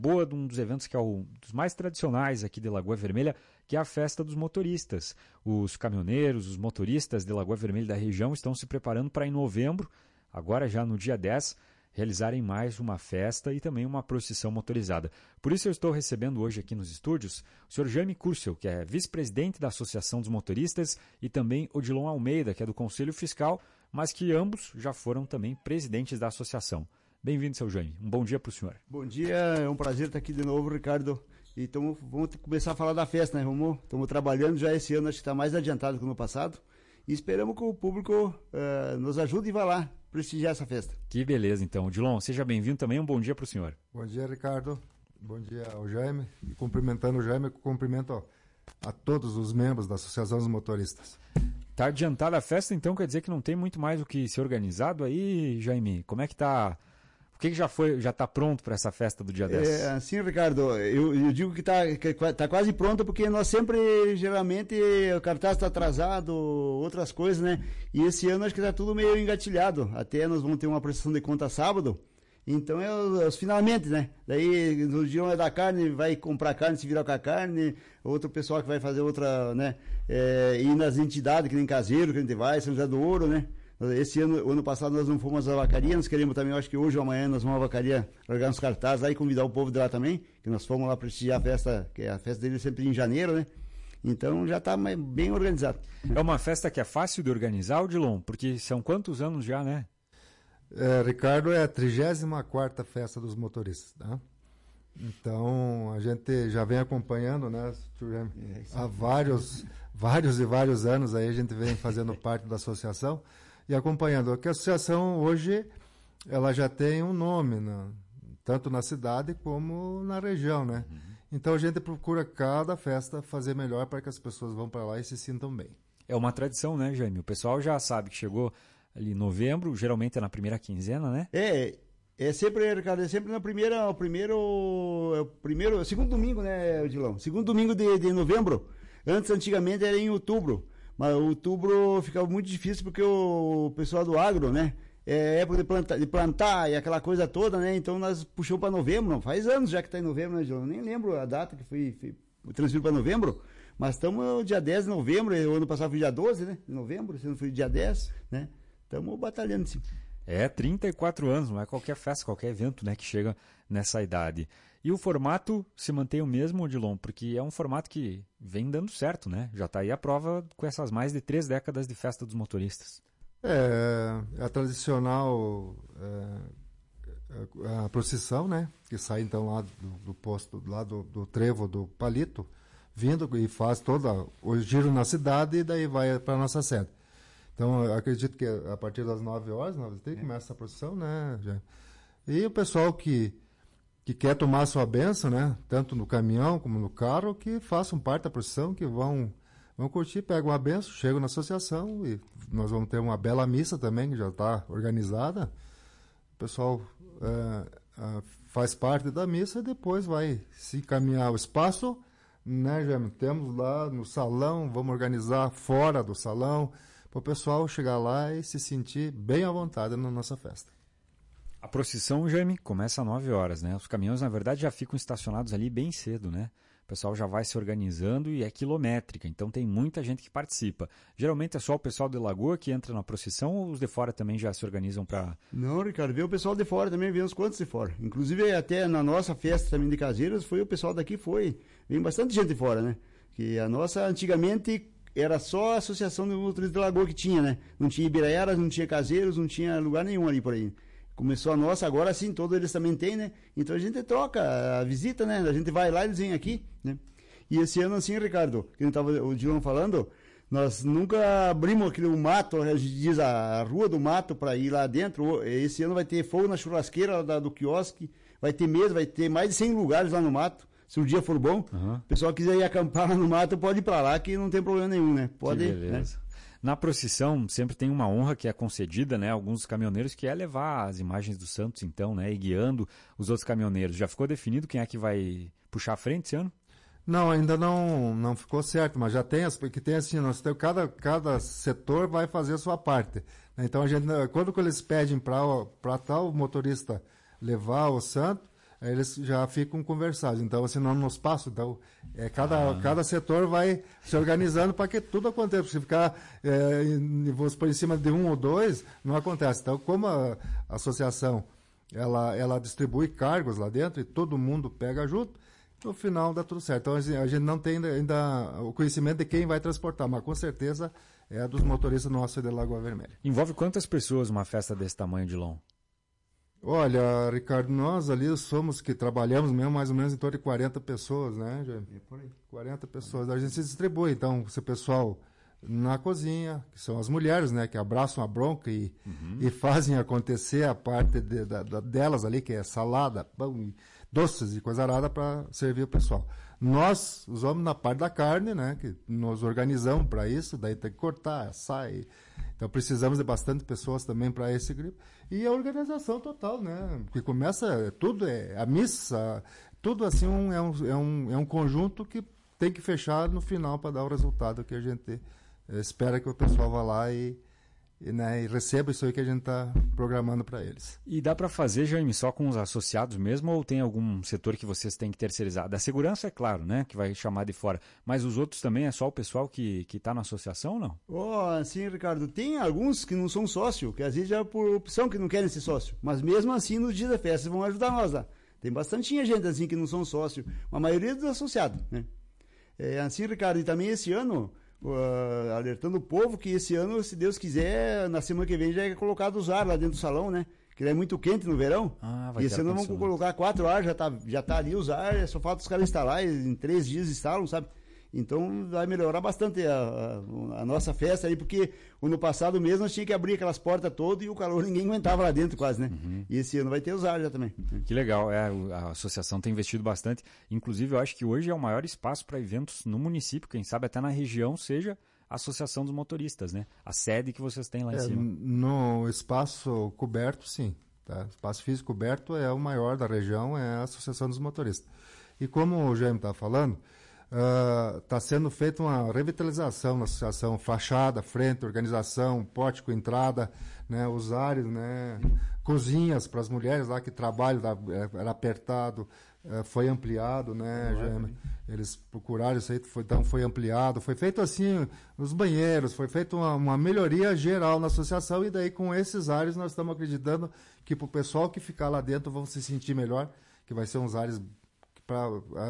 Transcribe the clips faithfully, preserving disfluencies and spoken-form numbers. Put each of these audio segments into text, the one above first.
boa de um dos eventos que é um dos mais tradicionais aqui de Lagoa Vermelha, que é a Festa dos Motoristas. Os caminhoneiros, os motoristas de Lagoa Vermelha da região estão se preparando para em novembro, agora já no dia dez, realizarem mais uma festa e também uma procissão motorizada. Por isso eu estou recebendo hoje aqui nos estúdios o senhor Jaime Curcel, que é vice-presidente da Associação dos Motoristas, e também Odilon Almeida, que é do Conselho Fiscal, mas que ambos já foram também presidentes da associação. Bem-vindo, seu Jaime. Um bom dia para o senhor. Bom dia, é um prazer estar aqui de novo, Ricardo. E tamo, vamos começar a falar da festa, né, Romulo? Estamos trabalhando já esse ano, acho que está mais adiantado que no passado. E esperamos que o público uh, nos ajude e vá lá prestigiar essa festa. Que beleza, então. Odilon, seja bem-vindo também. Um bom dia para o senhor. Bom dia, Ricardo. Bom dia ao Jaime. E cumprimentando o Jaime, cumprimento a todos os membros da Associação dos Motoristas. Está adiantada a festa, então quer dizer que não tem muito mais o que ser organizado aí, Jaime? Como é que está... O que, que já foi, já está pronto para essa festa do dia dez? É, assim, Ricardo, eu, eu digo que está que tá quase pronta porque nós sempre, geralmente, o cartaz está atrasado, outras coisas, né? E esse ano acho que está tudo meio engatilhado. Até nós vamos ter uma prestação de conta sábado, então é os, os finalmente, né? Daí no dia é da carne, vai comprar carne, se virar com a carne, outro pessoal que vai fazer outra, né? É, ir nas entidades, que nem Caseiro, que a gente vai, São José do Ouro, né? Esse ano, o ano passado nós não fomos à vacaria, nós queremos também, eu acho que hoje ou amanhã nós vamos à vacaria largar uns cartazes lá e convidar o povo de lá também, que nós fomos lá prestigiar a festa, que a festa dele é sempre em janeiro, né? Então já está bem organizado. É uma festa que é fácil de organizar, Odilon? Porque são quantos anos já, né? É, Ricardo, é a trigésima quarta festa dos motoristas, tá? Então a gente já vem acompanhando, né? É, há vários, vários e vários anos aí a gente vem fazendo parte da associação e acompanhando. Porque a associação hoje ela já tem um nome, né? Tanto na cidade como na região, né? Uhum. Então a gente procura cada festa fazer melhor para que as pessoas vão para lá e se sintam bem. É uma tradição, né, Jaime? O pessoal já sabe que chegou ali em novembro, geralmente é na primeira quinzena, né? É, é sempre, Ricardo, é sempre na primeira, o primeiro, o primeiro, segundo domingo, né, Odilon? Segundo domingo de, de novembro. Antes, antigamente, era em outubro. Mas outubro ficava muito difícil porque o pessoal do agro, né? É época de plantar, de plantar e aquela coisa toda, né? Então nós puxamos para novembro, não faz anos já que está em novembro, né, Odilon? Nem lembro a data que foi, foi transferido para novembro. Mas estamos no dia dez de novembro, o ano passado foi dia doze, né? De novembro, se não foi dia dez, né? Estamos batalhando, sim. É, trinta e quatro anos, não é qualquer festa, qualquer evento, né, que chega nessa idade. E o formato se mantém o mesmo, Odilon, porque é um formato que vem dando certo, né? Já está aí a prova com essas mais de três décadas de festa dos motoristas. É, a tradicional é, a procissão, né? Que sai então lá do, do posto, lá do, do trevo do Palito, vindo e faz todo o giro na cidade e daí vai para a nossa sede. Então, eu acredito que a partir das nove horas, nove e trinta, começa a procissão, né? Já. E o pessoal que, que quer tomar a sua bênção, né? Tanto no caminhão como no carro, que façam parte da procissão, que vão, vão curtir, pegam a bênção, chegam na associação e nós vamos ter uma bela missa também, que já está organizada. O pessoal é, é, faz parte da missa e depois vai se encaminhar ao espaço, né, Jaime? Temos lá no salão, vamos organizar fora do salão, para o pessoal chegar lá e se sentir bem à vontade na nossa festa. A procissão, Jaime, começa às nove horas, né? Os caminhões, na verdade, já ficam estacionados ali bem cedo, né? O pessoal já vai se organizando e é quilométrica, então tem muita gente que participa. Geralmente é só o pessoal de Lagoa que entra na procissão ou os de fora também já se organizam para... Não, Ricardo, vê o pessoal de fora também, vê uns quantos de fora. Inclusive até na nossa festa também de Caseiros, foi o pessoal daqui, foi. Vem bastante gente de fora, né? Que a nossa, antigamente... era só a Associação de Motoristas de Lagoa que tinha, né? Não tinha Ibiraeras, não tinha Caseiros, não tinha lugar nenhum ali por aí. Começou a nossa, agora sim, todos eles também têm, né? Então a gente troca a visita, né? A gente vai lá e eles vêm aqui, né? E esse ano, assim, Ricardo, que estava o Dilon falando, nós nunca abrimos aquele mato, a gente diz a rua do mato para ir lá dentro. Esse ano vai ter fogo na churrasqueira da, do quiosque, vai ter mesa, vai ter mais de cem lugares lá no mato. Se o dia for bom, uhum. O pessoal quiser ir acampar lá no mato, pode ir para lá, que não tem problema nenhum, né? Pode ir, né? Na procissão, sempre tem uma honra que é concedida, né? Alguns caminhoneiros, que é levar as imagens dos santos, então, né? E guiando os outros caminhoneiros. Já ficou definido quem é que vai puxar a frente esse ano? Não, ainda não, não ficou certo, mas já tem, porque tem assim, nós temos, cada, cada setor vai fazer a sua parte. Então, a gente, quando eles pedem para tal motorista levar o santo, aí eles já ficam conversados. Então, assim, não nos passa. Então, é, cada, ah. cada setor vai se organizando para que tudo aconteça. Se ficar é, em, vamos por em cima de um ou dois, não acontece. Então, como a, a associação ela, ela distribui cargos lá dentro e todo mundo pega junto, no final dá tudo certo. Então, assim, a gente não tem ainda, ainda o conhecimento de quem vai transportar, mas com certeza é a dos motoristas nossos de Lagoa Vermelha. Envolve quantas pessoas uma festa desse tamanho, Dilon? Olha, Ricardo, nós ali somos que trabalhamos mesmo mais ou menos em torno de quarenta pessoas, né, Jaime? É por aí. quarenta pessoas. A gente se distribui, então, esse pessoal na cozinha, que são as mulheres, né, que abraçam a bronca e, uhum. e fazem acontecer a parte de, da, da, delas ali, que é salada, pão e doces e coisa arada para servir o pessoal. Nós, os homens, na parte da carne, né, que nos organizamos para isso, daí tem que cortar, assar. E, então precisamos de bastante pessoas também para esse grupo. E a organização total, né, que começa, tudo é a missa, tudo assim um, é, um, é, um, é um conjunto que tem que fechar no final para dar o resultado que a gente espera que o pessoal vá lá e, e, né, e receba isso aí que a gente está programando para eles. E dá para fazer, Jaime, só com os associados mesmo ou tem algum setor que vocês têm que terceirizar? Da segurança, é claro, né, que vai chamar de fora, mas os outros também é só o pessoal que está na associação ou não? Oh, sim, Ricardo, tem alguns que não são sócio, que às vezes é por opção que não querem ser sócio, mas mesmo assim nos dias da festa vão ajudar nós lá. Tem bastante gente assim que não são sócio, a maioria dos associados, né? É, assim, Ricardo, e também esse ano... Uh, alertando o povo que esse ano, se Deus quiser, na semana que vem já é colocado os ar lá dentro do salão, né? Que ele é muito quente no verão. Ah, vai e esse ano vamos colocar quatro ar, já tá, já tá ali os ar, só falta os caras instalar, e em três dias instalam, sabe? Então vai melhorar bastante a, a, a nossa festa aí, porque o ano passado mesmo nós tínhamos que abrir aquelas portas todas e o calor ninguém aguentava lá dentro quase, né? Uhum. E esse ano vai ter os ar já também. Que legal, é, a associação tem investido bastante. Inclusive eu acho que hoje é o maior espaço para eventos no município, quem sabe até na região seja a Associação dos Motoristas, né? A sede que vocês têm lá é, em cima. No espaço coberto, sim. Tá? O espaço físico coberto é o maior da região, é a Associação dos Motoristas. E como o Jaime está falando, está uh, sendo feita uma revitalização na associação, fachada, frente, organização, pórtico, entrada, né, os áreas, né, cozinhas para as mulheres lá que trabalham, era apertado, uh, foi ampliado, né, já, eles procuraram isso aí, foi, então foi ampliado, foi feito assim, os banheiros, foi feita uma, uma melhoria geral na associação e daí com esses áreas nós estamos acreditando que para o pessoal que ficar lá dentro vão se sentir melhor, que vai ser uns áreas Pra,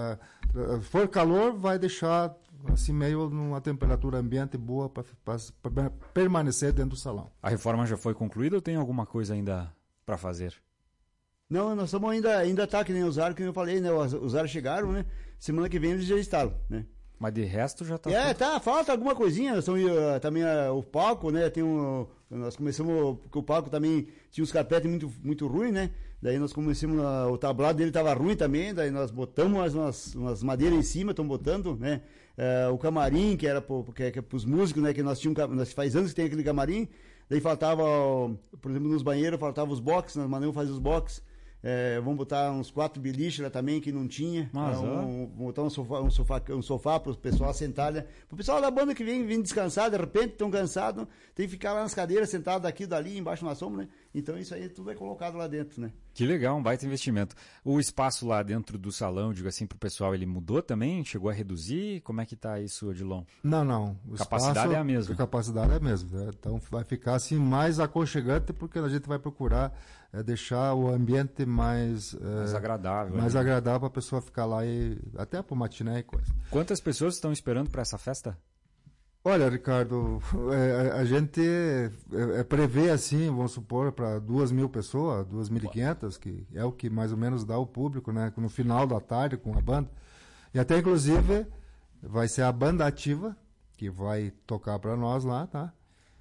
uh, for calor, vai deixar assim meio numa temperatura ambiente boa para permanecer dentro do salão. A reforma já foi concluída ou tem alguma coisa ainda para fazer? Não, nós estamos ainda, ainda tá que nem os ar, que eu falei, né? Os, os ar chegaram, né? Semana que vem eles já instalam, né? Mas de resto já tá... É, tá, falta alguma coisinha. Nós estamos, uh, também uh, o palco, né? Tem um, nós começamos, porque o palco também tinha uns carpetes muito, muito ruins, né? Daí nós começamos, uh, o tablado dele estava ruim também, daí nós botamos umas, umas madeiras em cima, estamos botando, né? Uh, o camarim, que era para que, que, os músicos, né? Que nós tínhamos, nós faz anos que tem aquele camarim, daí faltava, por exemplo, nos banheiros, faltava os boxes, nós mandamos fazer os boxes. É, vamos botar uns quatro biliches lá também que não tinha. Mas, um, um, botar um sofá, um sofá, um sofá para o pessoal sentar, né? Para o pessoal da banda que vem, vem descansar, de repente estão cansados, tem que ficar lá nas cadeiras, sentado daqui dali, embaixo na sombra, né? Então isso aí tudo é colocado lá dentro, né? Que legal, um baita investimento. O espaço lá dentro do salão, digo assim, para o pessoal, ele mudou também? Chegou a reduzir? Como é que está isso, Odilon? Não, não. A capacidade espaço, é a mesma. A capacidade é a mesma. Né? Então vai ficar assim mais aconchegante porque a gente vai procurar é, deixar o ambiente mais... Mais é, agradável. Mais né? agradável para a pessoa ficar lá e até para o matiné e coisa. Quantas pessoas estão esperando para essa festa? Olha, Ricardo, é, a gente é, é, prevê assim, vamos supor, para duas mil pessoas, duas mil e quinhentas, que é o que mais ou menos dá o público, né? No final da tarde com a banda. E até inclusive vai ser a banda ativa que vai tocar para nós lá, tá?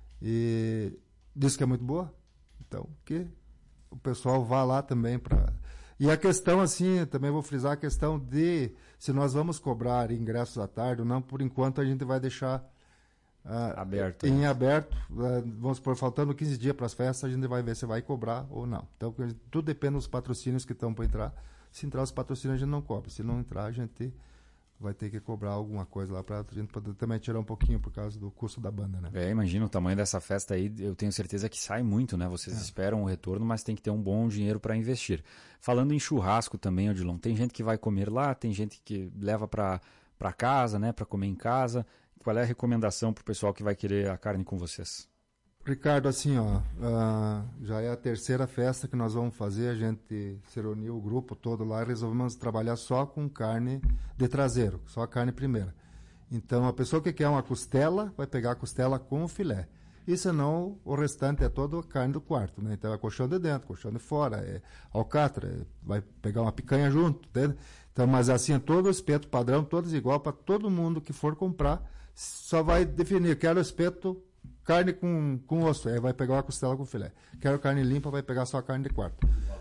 E diz que é muito boa. Então, que o pessoal vá lá também para... E a questão, assim, também vou frisar a questão de se nós vamos cobrar ingressos à tarde ou não, por enquanto a gente vai deixar... Uh, aberto. Em aberto, uh, vamos supor, faltando quinze dias para as festas, a gente vai ver se vai cobrar ou não. Então, tudo depende dos patrocínios que estão para entrar. Se entrar os patrocínios, a gente não cobra. Se não entrar, a gente vai ter que cobrar alguma coisa lá para a gente poder também tirar um pouquinho por causa do custo da banda, né? É, imagina o tamanho dessa festa aí, eu tenho certeza que sai muito, né? Vocês é. esperam o retorno, mas tem que ter um bom dinheiro para investir. Falando em churrasco também, Odilon, tem gente que vai comer lá, tem gente que leva para para casa, né? Para comer em casa. Qual é a recomendação para o pessoal que vai querer a carne com vocês? Ricardo, assim, ó, uh, já é a terceira festa que nós vamos fazer, a gente se reuniu o grupo todo lá e resolvemos trabalhar só com carne de traseiro, só a carne primeira. Então, a pessoa que quer uma costela, vai pegar a costela com o filé. E senão, o restante é toda a carne do quarto, né? Então, é colchão de dentro, colchão de fora, é alcatra, é, vai pegar uma picanha junto, entende? Então, mas assim, é todo o espeto padrão, todos igual para todo mundo que for comprar, só vai definir, quero espeto carne com, com osso, aí vai pegar uma costela com filé. Quero carne limpa, vai pegar só a carne de quarto.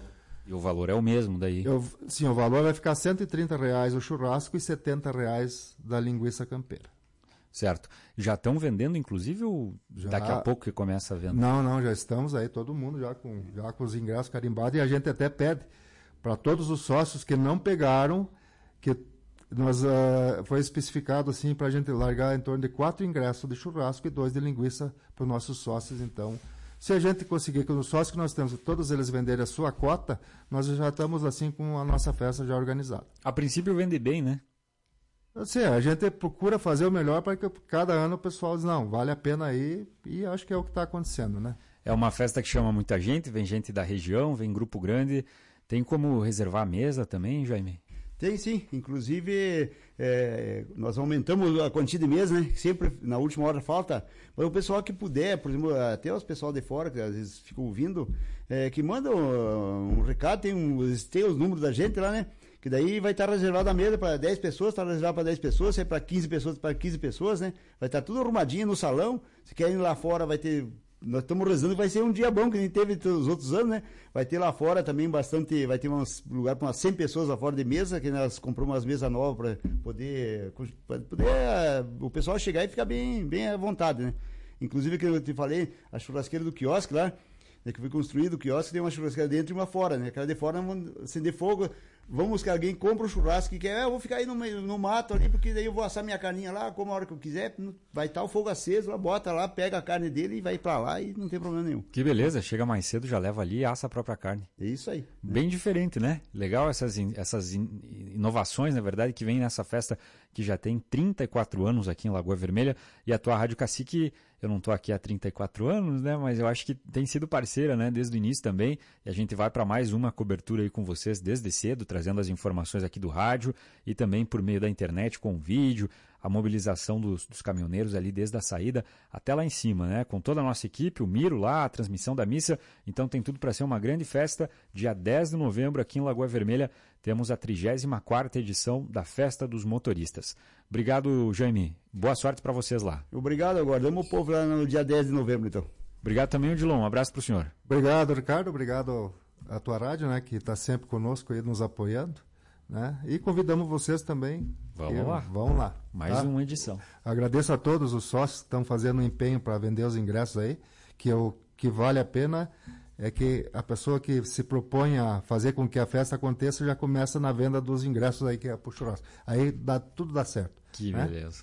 E o valor é o mesmo daí? Eu, sim, o valor vai ficar cento e trinta reais o churrasco e setenta reais da linguiça campeira. Certo. Já estão vendendo, inclusive, ou já... daqui a pouco que começa a venda? Não, não, já estamos aí, todo mundo já com, já com os ingressos carimbados, e a gente até pede para todos os sócios que não pegaram, que nós, uh, foi especificado assim para a gente largar em torno de quatro ingressos de churrasco e dois de linguiça para os nossos sócios. Então, se a gente conseguir que os sócios que nós temos, todos eles venderem a sua cota, nós já estamos assim com a nossa festa já organizada. A princípio vende bem, né? Assim, a gente procura fazer o melhor para que cada ano o pessoal diz, não, vale a pena ir, e acho que é o que está acontecendo, né? É uma festa que chama muita gente, vem gente da região, vem grupo grande. Tem como reservar a mesa também, Jaime? Tem sim, inclusive é, nós aumentamos a quantia de mesa, né? Sempre na última hora falta, mas o pessoal que puder, por exemplo, até os pessoal de fora que às vezes ficam ouvindo, é, que mandam um, um recado, tem, um, tem os números da gente lá, né? Que daí vai estar reservada a mesa para dez pessoas, está reservada para dez pessoas, se é para quinze pessoas, para quinze pessoas, né? Vai estar tudo arrumadinho no salão, se querem ir lá fora vai ter... Nós estamos rezando que vai ser um dia bom, que nem teve os outros anos, né? Vai ter lá fora também bastante, vai ter um lugar para umas cem pessoas lá fora de mesa, que nós compramos umas mesas novas para poder, pra poder o pessoal chegar e ficar bem, bem à vontade, né? Inclusive, que eu te falei, a churrasqueira do quiosque lá, né, que foi construído o quiosque, tem uma churrasqueira dentro e uma fora, né? Aquela de fora, vamos acender fogo, vamos que alguém compra o churrasco e quer, ah, eu vou ficar aí no, no mato ali, porque daí eu vou assar minha carninha lá, como a hora que eu quiser, vai estar o fogo aceso lá, bota lá, pega a carne dele e vai pra lá e não tem problema nenhum. Que beleza, chega mais cedo, já leva ali e assa a própria carne. É isso aí. Bem né? diferente, né? Legal essas, essas inovações, na verdade, que vem nessa festa que já tem trinta e quatro anos aqui em Lagoa Vermelha, e a tua Rádio Cacique, eu não estou aqui há trinta e quatro anos, né? Mas eu acho que tem sido parceira, né? Desde o início também, e a gente vai para mais uma cobertura aí com vocês desde cedo, trazendo as informações aqui do rádio e também por meio da internet com vídeo, a mobilização dos, dos caminhoneiros ali desde a saída até lá em cima, né? Com toda a nossa equipe, o Miro lá, a transmissão da missa, então tem tudo para ser uma grande festa. Dia dez de novembro aqui em Lagoa Vermelha temos a trigésima quarta edição da Festa dos Motoristas. Obrigado, Jaime. Boa sorte para vocês lá. Obrigado, aguardamos o povo lá no dia dez de novembro, então. Obrigado também, Odilon. Um abraço para o senhor. Obrigado, Ricardo. Obrigado à tua rádio, né, que está sempre conosco aí, nos apoiando. Né? E convidamos vocês também. Vamos lá. Vamos lá. Mais tá? uma edição. Agradeço a todos os sócios que estão fazendo um empenho para vender os ingressos aí, que o que vale a pena é que a pessoa que se propõe a fazer com que a festa aconteça já começa na venda dos ingressos aí, que é pro churrasco. Aí dá, tudo dá certo. Que né? beleza.